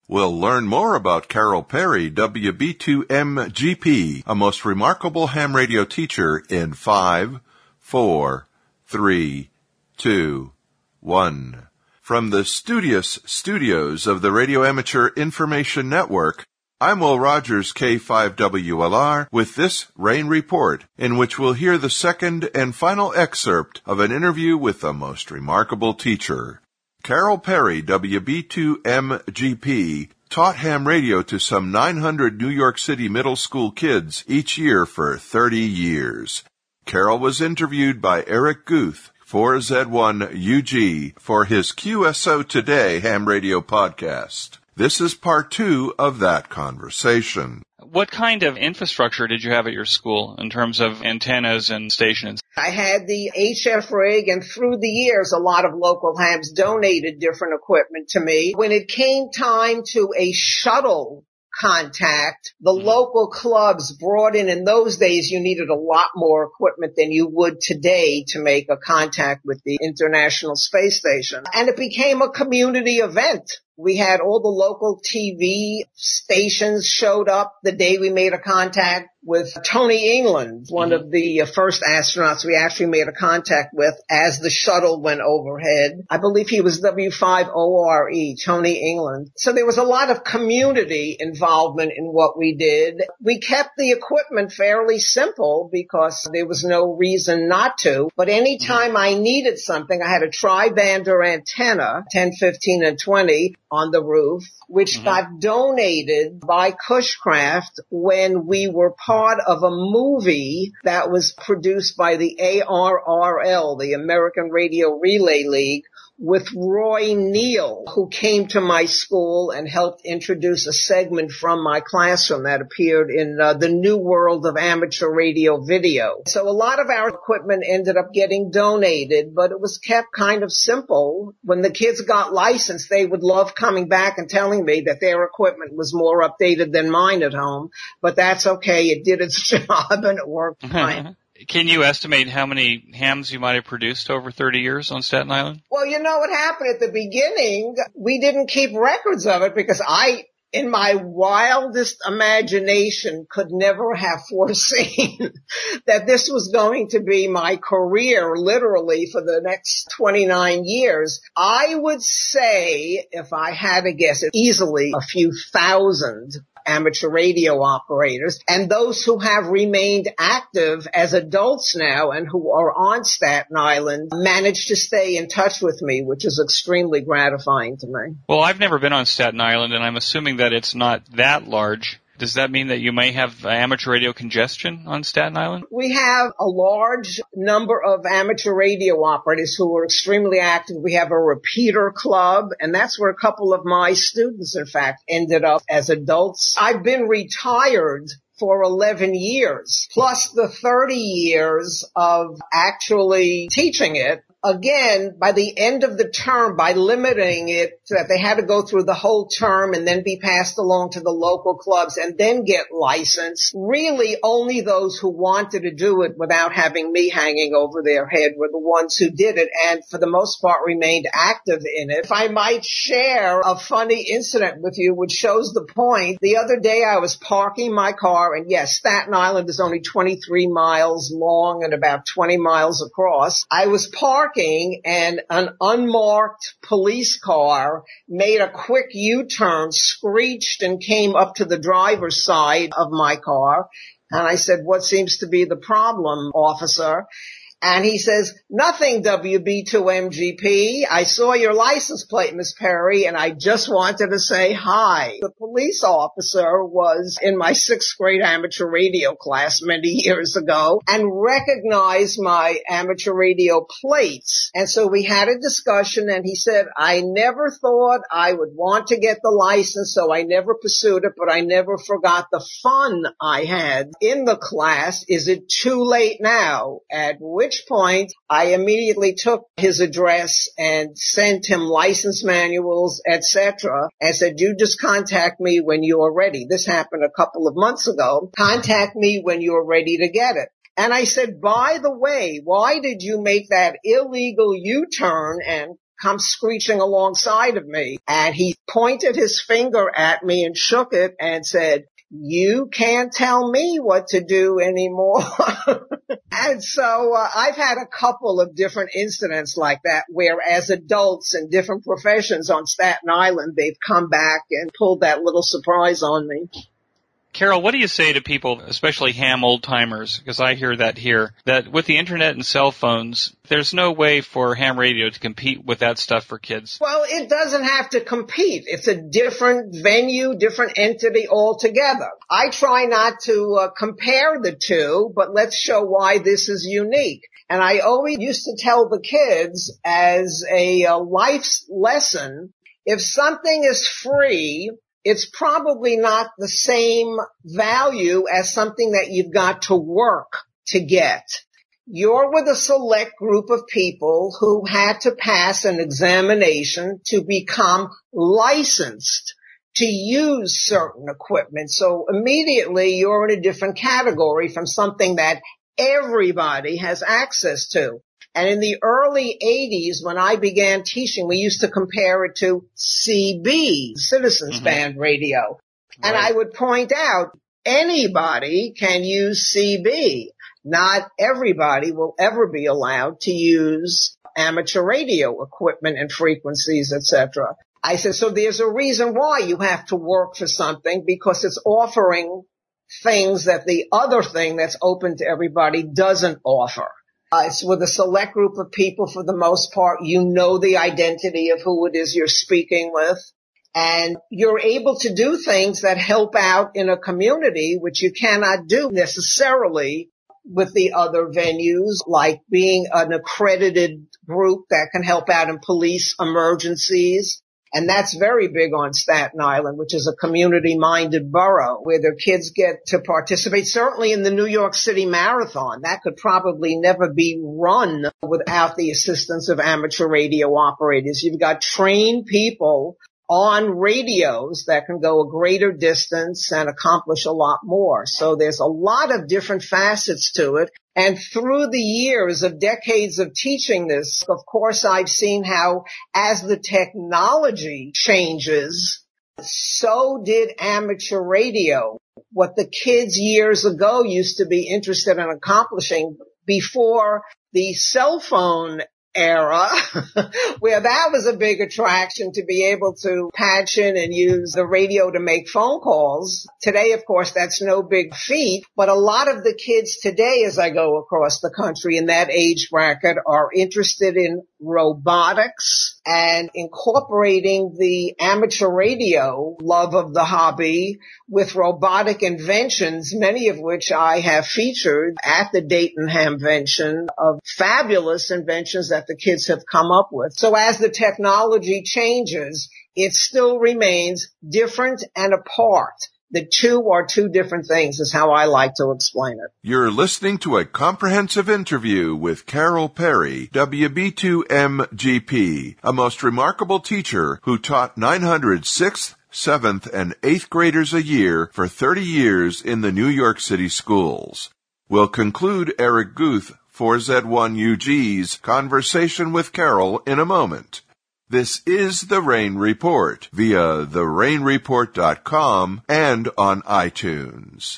We'll learn more about Carol Perry, WB2MGP, a most remarkable ham radio teacher in 5, 4, 3, 2, 1. From the studious studios of the Radio Amateur Information Network, I'm Will Rogers, K5WLR, with this Rain Report, in which we'll hear the second and final excerpt of an interview with the most remarkable teacher. Carol Perry, WB2MGP, taught ham radio to some 900 New York City middle school kids each year for 30 years. Carol was interviewed by Eric Guth, 4Z1UG, for his QSO Today ham radio podcast. This is part 2 of that conversation. What kind of infrastructure did you have at your school in terms of antennas and stations? I had the HF rig, and through the years, a lot of local hams donated different equipment to me. When it came time to a shuttle contact, the local clubs brought in those days, you needed a lot more equipment than you would today to make a contact with the International Space Station. And it became a community event. We had all the local TV stations showed up the day we made a contact with Tony England, one of the first astronauts we actually made a contact with as the shuttle went overhead. I believe he was W5ORE, Tony England. So there was a lot of community involvement in what we did. We kept the equipment fairly simple because there was no reason not to. But anytime I needed something, I had a tri-bander antenna, 10, 15, and 20, on the roof, which got donated by Cushcraft when we were part of a movie that was produced by the ARRL, the American Radio Relay League, with Roy Neal, who came to my school and helped introduce a segment from my classroom that appeared in the New World of Amateur Radio Video. So a lot of our equipment ended up getting donated, but it was kept kind of simple. When the kids got licensed, they would love coming back and telling me that their equipment was more updated than mine at home, but that's okay. It did its job and it worked fine. Can you estimate how many hams you might have produced over 30 years on Staten Island? Well, you know what happened at the beginning? We didn't keep records of it because I, in my wildest imagination, could never have foreseen that this was going to be my career, literally, for the next 29 years. I would say, if I had to guess, easily a few thousand amateur radio operators, and those who have remained active as adults now and who are on Staten Island managed to stay in touch with me, which is extremely gratifying to me. Well, I've never been on Staten Island, and I'm assuming that it's not that large. Does that mean that you may have amateur radio congestion on Staten Island? We have a large number of amateur radio operators who are extremely active. We have a repeater club, and that's where a couple of my students, in fact, ended up as adults. I've been retired for 11 years, plus the 30 years of actually teaching it. Again, by the end of the term, by limiting it so that they had to go through the whole term and then be passed along to the local clubs and then get licensed, really only those who wanted to do it without having me hanging over their head were the ones who did it and for the most part remained active in it. If I might share a funny incident with you which shows the point, the other day I was parking my car, and yes, Staten Island is only 23 miles long and about 20 miles across. I was parking and an unmarked police car made a quick U-turn, screeched, and came up to the driver's side of my car. And I said, "What seems to be the problem, officer?" And he says, "Nothing, WB2MGP. I saw your license plate, Miss Perry, and I just wanted to say hi." The police officer was in my 6th grade amateur radio class many years ago and recognized my amateur radio plates. And so we had a discussion, and he said, "I never thought I would want to get the license, so I never pursued it, but I never forgot the fun I had in the class. Is it too late now?" At which point I immediately took his address and sent him license manuals, etc., and said, "You just contact me when you're ready." This happened a couple of months ago. "Contact me when you're ready to get it." And I said, "By the way, why did you make that illegal U-turn and come screeching alongside of me. And he pointed his finger at me and shook it and said, "You can't tell me what to do anymore." And so I've had a couple of different incidents like that where as adults in different professions on Staten Island, they've come back and pulled that little surprise on me. Carol, what do you say to people, especially ham old-timers, because I hear that here, that with the internet and cell phones, there's no way for ham radio to compete with that stuff for kids? Well, it doesn't have to compete. It's a different venue, different entity altogether. I try not to compare the two, but let's show why this is unique. And I always used to tell the kids as a life lesson, if something is free, it's probably not the same value as something that you've got to work to get. You're with a select group of people who had to pass an examination to become licensed to use certain equipment. So immediately you're in a different category from something that everybody has access to. And in the early 80s, when I began teaching, we used to compare it to CB, Citizens Band Radio. And I would point out, anybody can use CB. Not everybody will ever be allowed to use amateur radio equipment and frequencies, etc. I said, so there's a reason why you have to work for something, because it's offering things that the other thing that's open to everybody doesn't offer. It's with a select group of people for the most part. You know the identity of who it is you're speaking with. And you're able to do things that help out in a community, which you cannot do necessarily with the other venues, like being an accredited group that can help out in police emergencies. And that's very big on Staten Island, which is a community-minded borough where their kids get to participate. Certainly in the New York City Marathon, that could probably never be run without the assistance of amateur radio operators. You've got trained people on radios that can go a greater distance and accomplish a lot more. So there's a lot of different facets to it. And through the years of decades of teaching this, of course, I've seen how as the technology changes, so did amateur radio. What the kids years ago used to be interested in accomplishing before the cell phone era, where that was a big attraction to be able to patch in and use the radio to make phone calls. Today, of course, that's no big feat, but a lot of the kids today, as I go across the country in that age bracket, are interested in robotics and incorporating the amateur radio love of the hobby with robotic inventions, many of which I have featured at the Dayton Hamvention, of fabulous inventions that the kids have come up with. So as the technology changes, it still remains different and apart. The two are two different things is how I like to explain it. You're listening to a comprehensive interview with Carol Perry, WB2MGP, a most remarkable teacher who taught 900 6th, 7th, and 8th graders a year for 30 years in the New York City schools. We'll conclude Eric Guth, 4Z1UG's conversation with Carol in a moment. This is The Rain Report via therainreport.com and on iTunes.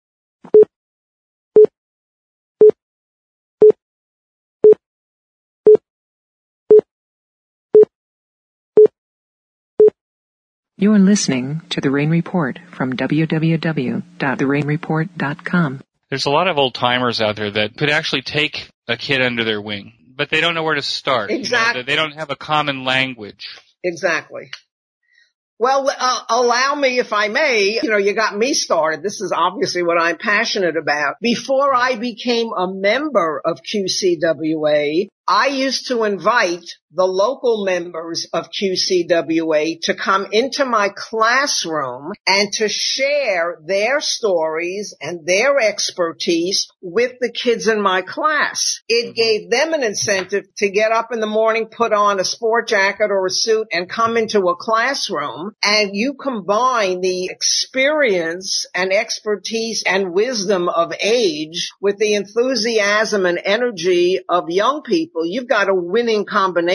You're listening to The Rain Report from www.therainreport.com. There's a lot of old-timers out there that could actually take a kid under their wing, but they don't know where to start. Exactly. You know, they don't have a common language. Exactly. Well, allow me, if I may, you got me started. This is obviously what I'm passionate about. Before I became a member of QCWA, I used to invite the local members of QCWA to come into my classroom and to share their stories and their expertise with the kids in my class. It gave them an incentive to get up in the morning, put on a sport jacket or a suit, and come into a classroom. And you combine the experience and expertise and wisdom of age with the enthusiasm and energy of young people. You've got a winning combination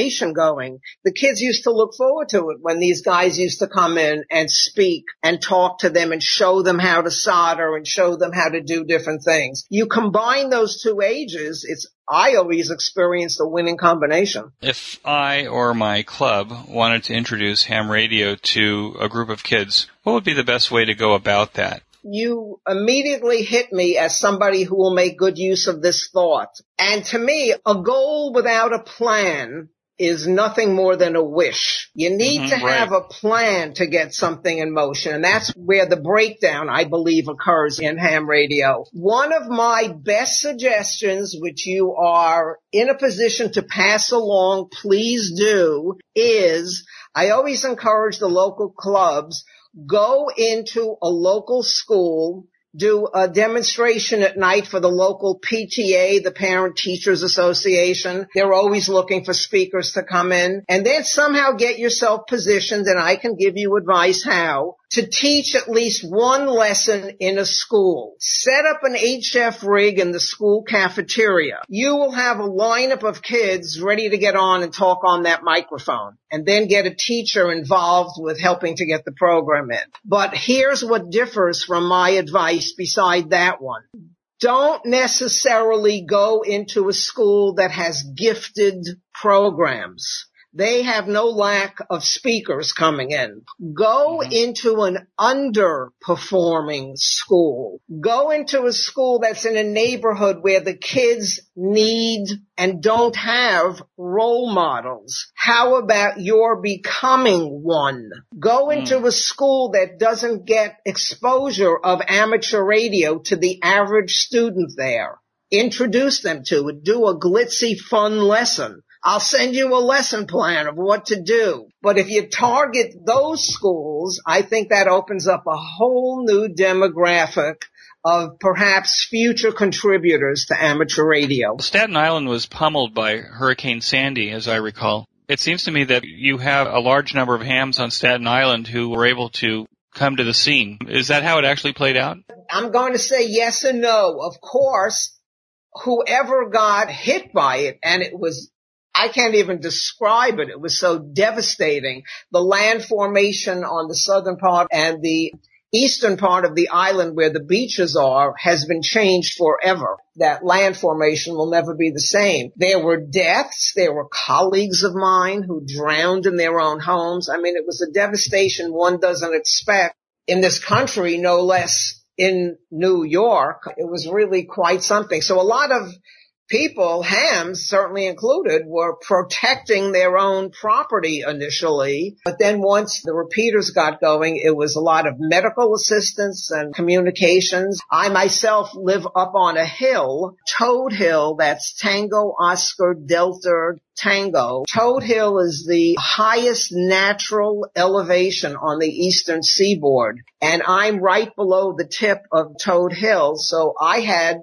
combination going. The kids used to look forward to it when these guys used to come in and speak and talk to them and show them how to solder and show them how to do different things. You combine those two ages, I always experienced a winning combination. If I or my club wanted to introduce ham radio to a group of kids, what would be the best way to go about that? You immediately hit me as somebody who will make good use of this thought. And to me, a goal without a plan is nothing more than a wish. You need to have a plan to get something in motion. And that's where the breakdown, I believe, occurs in ham radio. One of my best suggestions, which you are in a position to pass along, please do, is I always encourage the local clubs, go into a local school, do a demonstration at night for the local PTA, the Parent Teachers Association. They're always looking for speakers to come in. And then somehow get yourself positioned, and I can give you advice how, to teach at least one lesson in a school. Set up an HF rig in the school cafeteria. You will have a lineup of kids ready to get on and talk on that microphone, and then get a teacher involved with helping to get the program in. But here's what differs from my advice beside that one. Don't necessarily go into a school that has gifted programs. They have no lack of speakers coming in. Go into an underperforming school. Go into a school that's in a neighborhood where the kids need and don't have role models. How about your becoming one? Go into a school that doesn't get exposure of amateur radio to the average student there. Introduce them to it. Do a glitzy, fun lesson. I'll send you a lesson plan of what to do. But if you target those schools, I think that opens up a whole new demographic of perhaps future contributors to amateur radio. Staten Island was pummeled by Hurricane Sandy, as I recall. It seems to me that you have a large number of hams on Staten Island who were able to come to the scene. Is that how it actually played out? I'm going to say yes and no. Of course, whoever got hit by it, and it was, I can't even describe it. It was so devastating. The land formation on the southern part and the eastern part of the island where the beaches are has been changed forever. That land formation will never be the same. There were deaths. There were colleagues of mine who drowned in their own homes. I mean, it was a devastation one doesn't expect in this country, no less in New York. It was really quite something. So a lot of people, hams certainly included, were protecting their own property initially. But then once the repeaters got going, it was a lot of medical assistance and communications. I myself live up on a hill, Toad Hill, that's Tango Oscar Delta Tango. Toad Hill is the highest natural elevation on the eastern seaboard. And I'm right below the tip of Toad Hill. So I had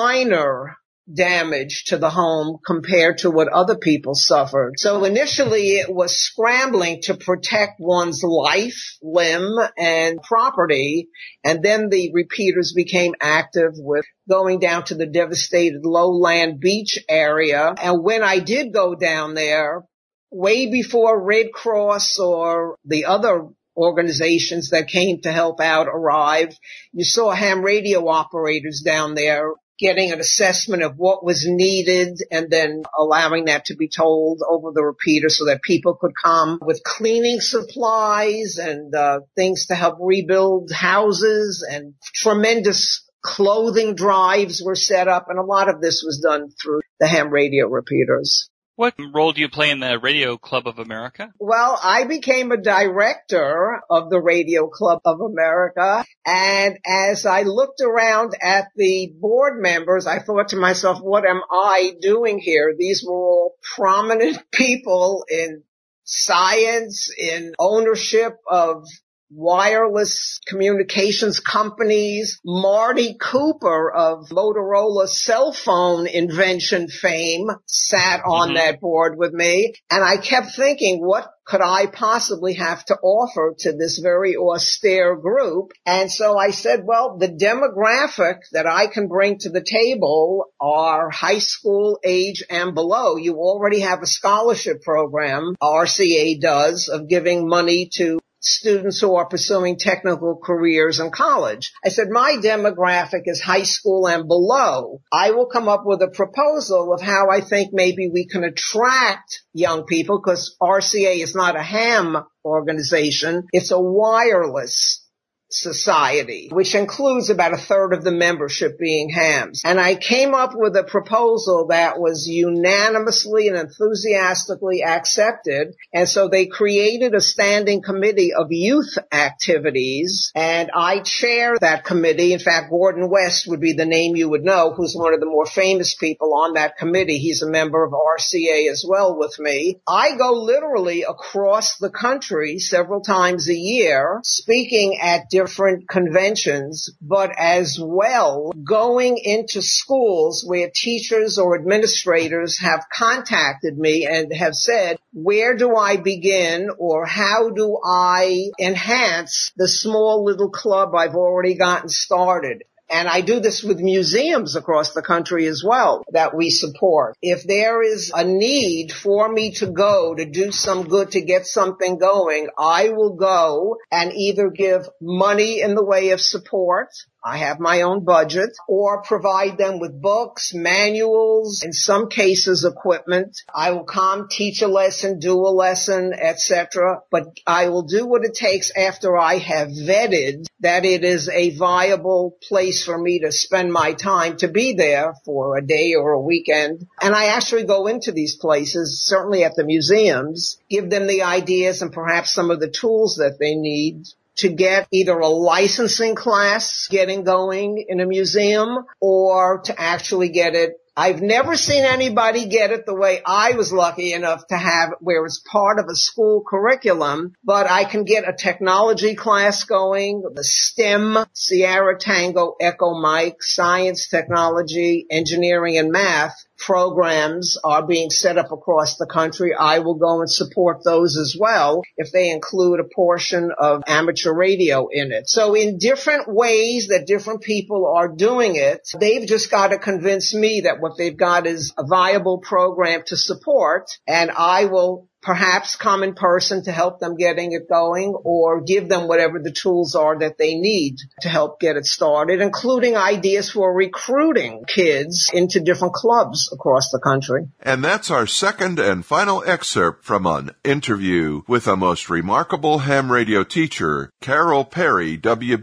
minor damage to the home compared to what other people suffered. So initially it was scrambling to protect one's life, limb, and property. And then the repeaters became active with going down to the devastated lowland beach area. And when I did go down there, way before Red Cross or the other organizations that came to help out arrived, you saw ham radio operators down there getting an assessment of what was needed and then allowing that to be told over the repeater so that people could come with cleaning supplies and things to help rebuild houses, and tremendous clothing drives were set up, and a lot of this was done through the ham radio repeaters. What role do you play in the Radio Club of America? Well, I became a director of the Radio Club of America, and as I looked around at the board members, I thought to myself, what am I doing here? These were all prominent people in science, in ownership of wireless communications companies. Marty Cooper of Motorola cell phone invention fame sat on that board with me. And I kept thinking, what could I possibly have to offer to this very austere group? And so I said, well, the demographic that I can bring to the table are high school age and below. You already have a scholarship program, RCA does, of giving money to students who are pursuing technical careers in college. I said, my demographic is high school and below. I will come up with a proposal of how I think maybe we can attract young people, because RCA is not a ham organization. It's a wireless society, which includes about a third of the membership being hams. And I came up with a proposal that was unanimously and enthusiastically accepted. And so they created a standing committee of youth activities, and I chair that committee. In fact, Gordon West would be the name you would know, who's one of the more famous people on that committee. He's a member of RCA as well with me. I go literally across the country several times a year, speaking at different conventions, but as well going into schools where teachers or administrators have contacted me and have said, where do I begin, or how do I enhance the small little club I've already gotten started? And I do this with museums across the country as well that we support. If there is a need for me to go to do some good, to get something going, I will go and either give money in the way of support, I have my own budget, or provide them with books, manuals, in some cases equipment. I will come, teach a lesson, do a lesson, etc. But I will do what it takes after I have vetted that it is a viable place for me to spend my time, to be there for a day or a weekend. And I actually go into these places, certainly at the museums, give them the ideas and perhaps some of the tools that they need to get either a licensing class getting going in a museum, or to actually get it. I've never seen anybody get it the way I was lucky enough to have, where it's part of a school curriculum, but I can get a technology class going, the STEM, Sierra Tango Echo Mike, science, technology, engineering, and math programs are being set up across the country. I will go and support those as well if they include a portion of amateur radio in it. So in different ways that different people are doing it, they've just got to convince me that what they've got is a viable program to support, and I will perhaps come in person to help them getting it going, or give them whatever the tools are that they need to help get it started, including ideas for recruiting kids into different clubs across the country. And that's our second and final excerpt from an interview with a most remarkable ham radio teacher, Carol Perry,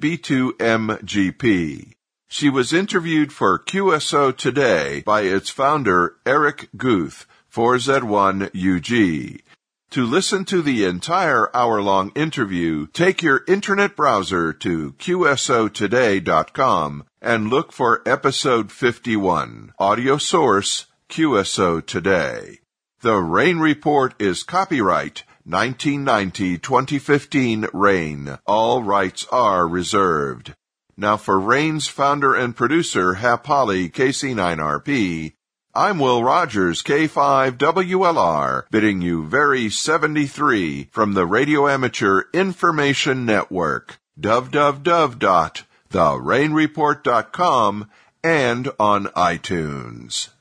WB2MGP. She was interviewed for QSO Today by its founder, Eric Guth, 4Z1UG. To listen to the entire hour-long interview, take your internet browser to qsotoday.com and look for episode 51, audio source QSO Today. The Rain Report is copyright 1990-2015 Rain. All rights are reserved. Now for Rain's founder and producer, Hap Holly, KC9RP, I'm Will Rogers, K5WLR, bidding you very 73 from the Radio Amateur Information Network, www.therainreport.com, and on iTunes.